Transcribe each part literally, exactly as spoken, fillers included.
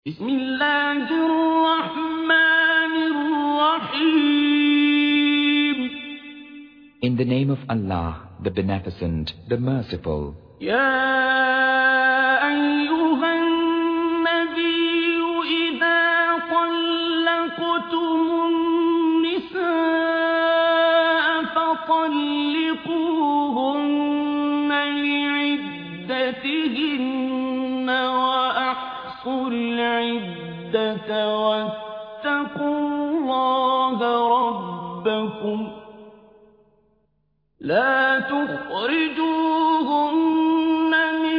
بسم الله الرحمن الرحيم. In the name of Allah, the Beneficent, the Merciful. يا أيها النبي إذا طلقتم النساء فطلقوهن لعدتهن وأحصوا العدة واتقوا الله ربكم لا تخرجوهن من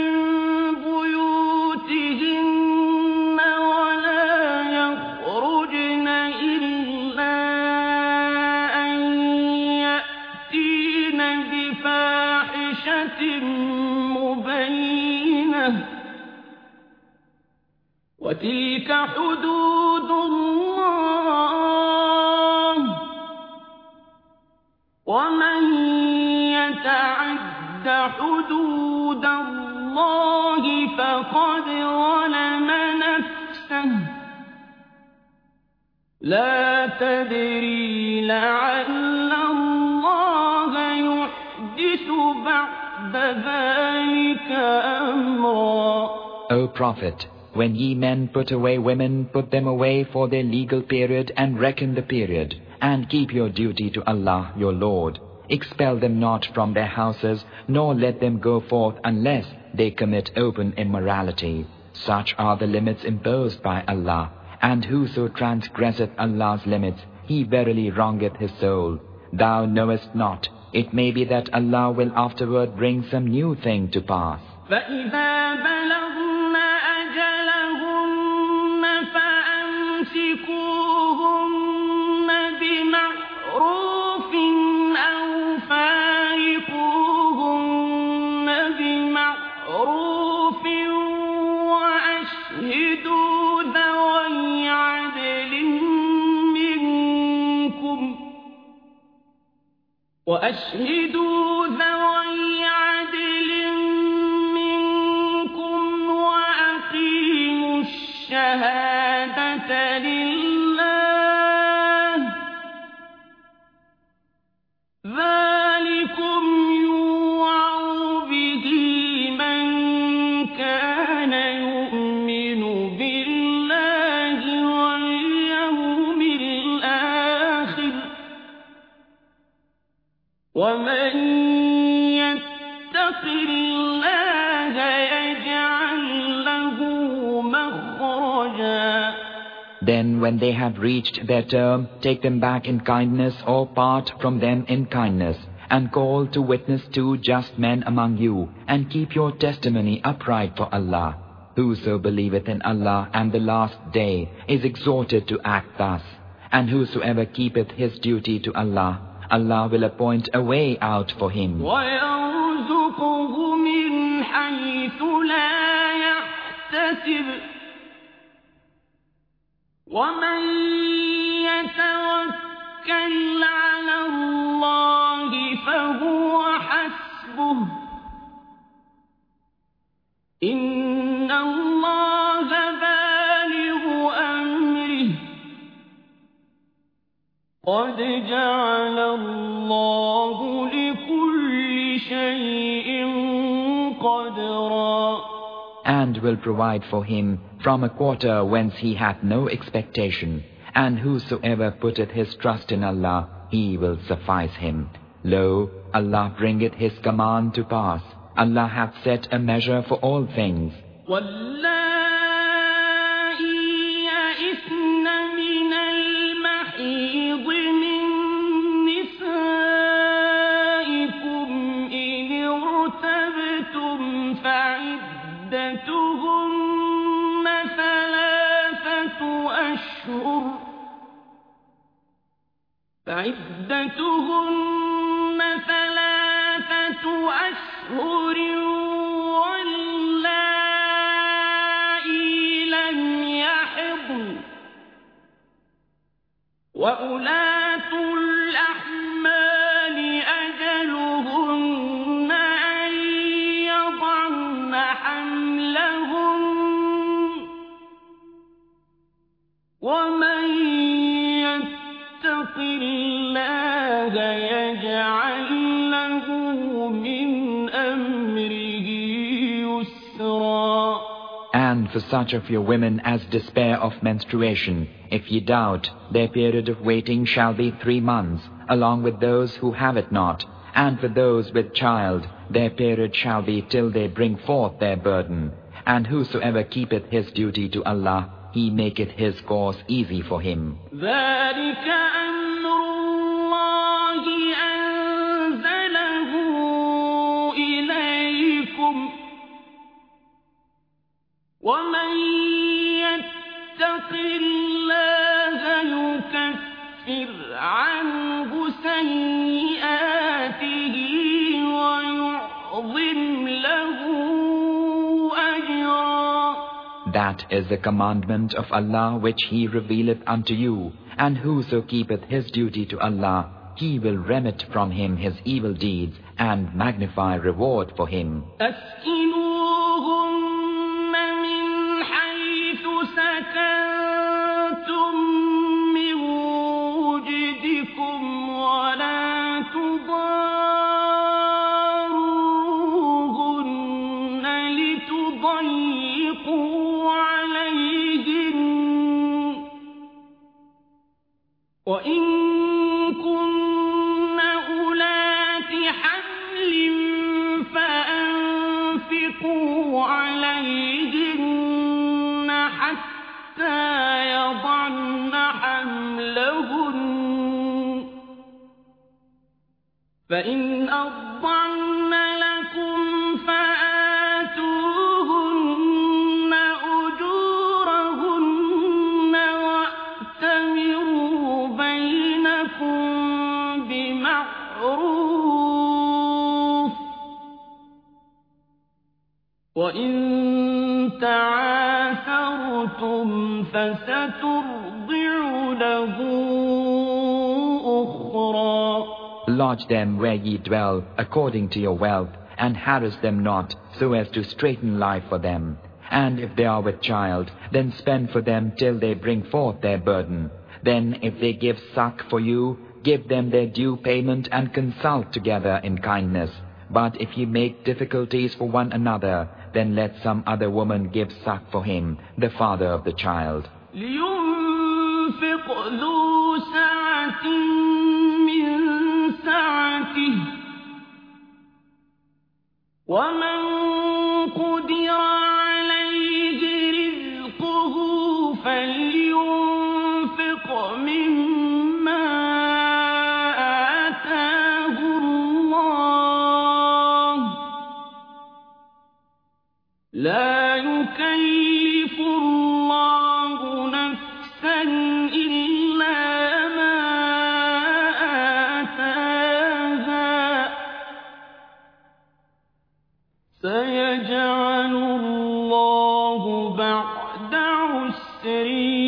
بيوتهن ولا يخرجن إلا أن يأتين بفاحشة مبينة وتلك حدود الله ومن يتعد حدود الله فقد ظلم نفسه لا تدري لعل الله يحدث بعد ذلك أمرا. O Prophet, when ye men put away women, put them away for their legal period and reckon the period, and keep your duty to Allah your Lord. Expel them not from their houses, nor let them go forth unless they commit open immorality. Such are the limits imposed by Allah, and whoso transgresseth Allah's limits, he verily wrongeth his soul. Thou knowest not, it may be that Allah will afterward bring some new thing to pass. فإذا بلغن أجلهن فأمسكوهن بمعروف أو فارقوهن بمعروف وأشهدوا ذوي عدل منكم وأشهدوا ذوي عدل الشهادة لله ذلكم يوعظ به من كان يؤمن بالله واليوم الآخر ومن يتق الله يجعل له مخرجا. Then when they have reached their term, take them back in kindness or part from them in kindness, and call to witness two just men among you, and keep your testimony upright for Allah. Whoso believeth in Allah and the last day is exhorted to act thus, and whosoever keepeth his duty to Allah, Allah will appoint a way out for him. وَيَرْزُقْهُ مِنْ حَيْثُ لَا يَحْتَسِبُ وَمَنْ يَتَوَكَّلْ عَلَى اللَّهِ فَهُوَ حَسْبُهُ إِنَّ اللَّهَ بَالِغُ أَمْرِهِ قَدْ جَعَلَ اللَّهُ لِكُلِّ شَيْءٍ قَدْرًا. And will provide for him from a quarter whence he hath no expectation. And whosoever putteth his trust in Allah, he will suffice him. Lo, Allah bringeth his command to pass. Allah hath set a measure for all things. وَاللَّائِي يَئِسْنَ مِنَ الْمَحِيضِ مِن نِّسَائِكُمْ إِنِ ارْتَبْتُمْ فَعِدَّتُهُنَّ ثَلَاثَةُ أَشْهُرٍ فَعِدَّتُهُنَّ ثَلَاثَةُ أَشْهُرٍ وَاللَّائِي لَمْ يَحِضْنَ وَأُولَاتُ الْأَحْمَالِ أَجَلُهُنَّ أَن يَضَعْنَ حَمْلَهُنَّ ومن يتق الله يجعل له من أمره يسرا. And for such of your women as despair of menstruation, if ye doubt, their period of waiting shall be three months, along with those who have it not. And for those with child, their period shall be till they bring forth their burden. And whosoever keepeth his duty to Allah, He maketh his course easy for him. ذلك أمر الله أنزله إليكم ومن يتق الله يكفر عنه سيئاته ويعظم له أجرا. That is the commandment of Allah which He revealeth unto you, and whoso keepeth his duty to Allah, He will remit from him his evil deeds and magnify reward for him. أسكنوهن من حيث سكنتم من وجدكم ولا تضاروهن لتضيقوا عليهن وإن كن أولات حمل فأنفقوا عليهن حتى يضعن حملهن فإن أرضعن لكم فآتوهن أجورهن وأتمروا بينكم بمعروف وإن تعاثرتم فسترضع له أخرى. Lodge them where ye dwell according to your wealth, and harass them not so as to straiten life for them. And if they are with child, then spend for them till they bring forth their burden. Then if they give suck for you, give them their due payment and consult together in kindness. But if ye make difficulties for one another, then let some other woman give suck for him, the father of the child. لينفق ذو سعة من سعته ومن قدر عليه رزقه فلينفق مما آتاه الله لا يكلف الله نفسا إلا ما آتاها سيجعل الله بعد عسر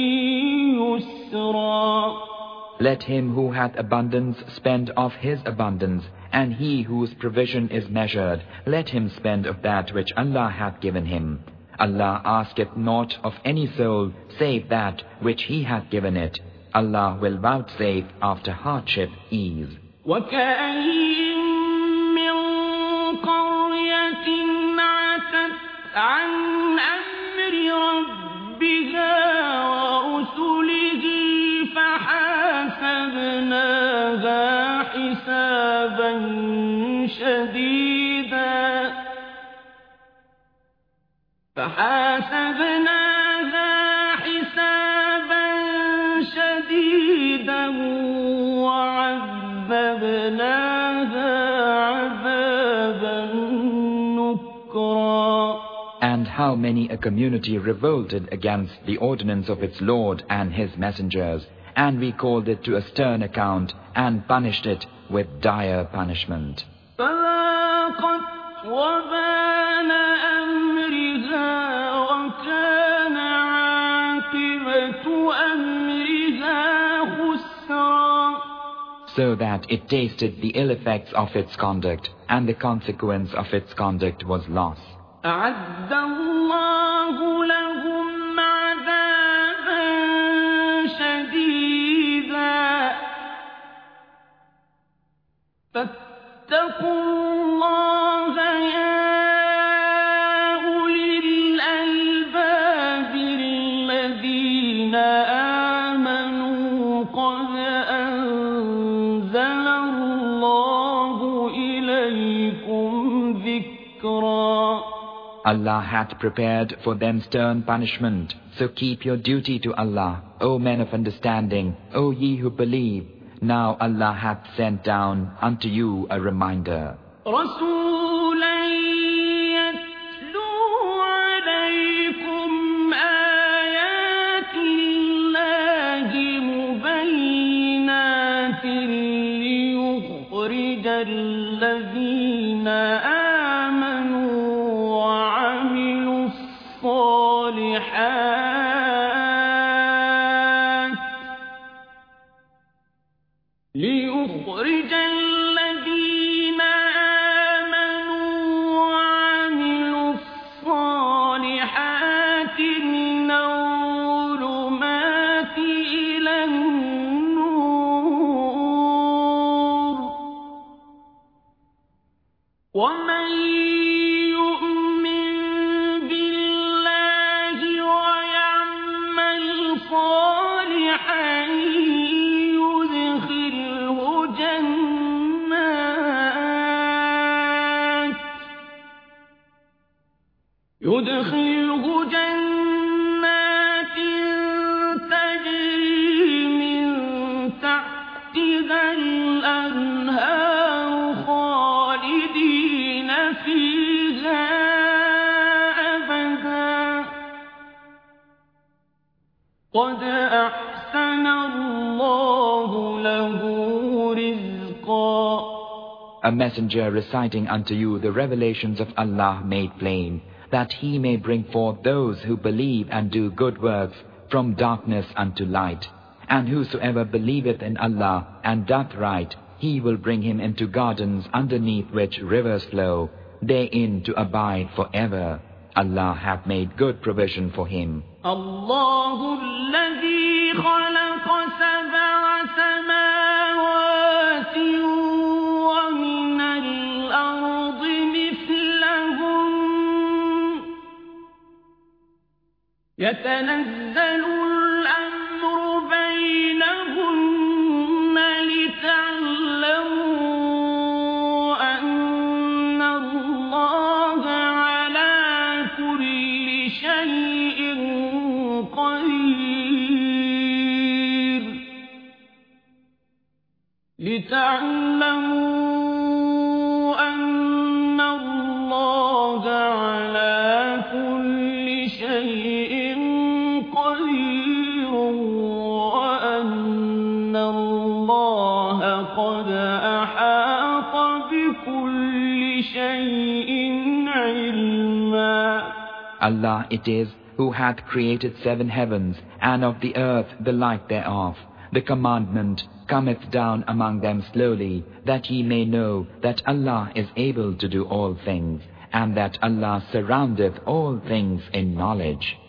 يسرا. Let him who hath abundance spend of his abundance, and he whose provision is measured, let him spend of that which Allah hath given him. Allah asketh naught of any soul save that which He hath given it. Allah will vouchsafe after hardship ease. وكأين من قرية عتت عن أمر ربها ورسله فحاسبناها حسابا شديدا فحاسبناها حسابا شديدا وعذبناها عذابا نكرا. And how many a community revolted against the ordinance of its Lord and His messengers, and we called it to a stern account and punished it with dire punishment. فذاقت وبال أمرها وكان عاقبة أمرها خسرا. So that it tasted the ill effects of its conduct, and the consequence of its conduct was loss. أعد الله لهم عذابا Allah hath prepared for them stern punishment. So keep your duty to Allah, O men of understanding, O ye who believe. Now Allah hath sent down unto you a reminder. رسولا يتلو عليكم آيات الله مبينات ليخرج الذين آمنوا وعملوا الصالحات ليخرج الذين آمنوا وعملوا الصالحات من الظلمات إلى النور ومن يؤمن بالله ويعمل صالحا يدخله جنات يدخله جنات تجري من تحتها الأنهار خالدين فيها أبدا قد أحسن الله له رزقا. A messenger reciting unto you the revelations of Allah made plain, that he may bring forth those who believe and do good works from darkness unto light. And whosoever believeth in Allah and doth right, he will bring him into gardens underneath which rivers flow, therein to abide forever. Allah hath made good provision for him. الله الذي خلق سبع سماوات ومن الأرض مثلهن يتنزل الأمر بينهن لتعلموا أن الله على كل شيء قدير لتعلموا أن الله على كل شيء قدير وأن الله قد أحاط بكل شيء علما. Allah it is who hath created seven heavens, and of the earth the like thereof. The commandment cometh down among them slowly, that ye may know that Allah is able to do all things, and that Allah surroundeth all things in knowledge.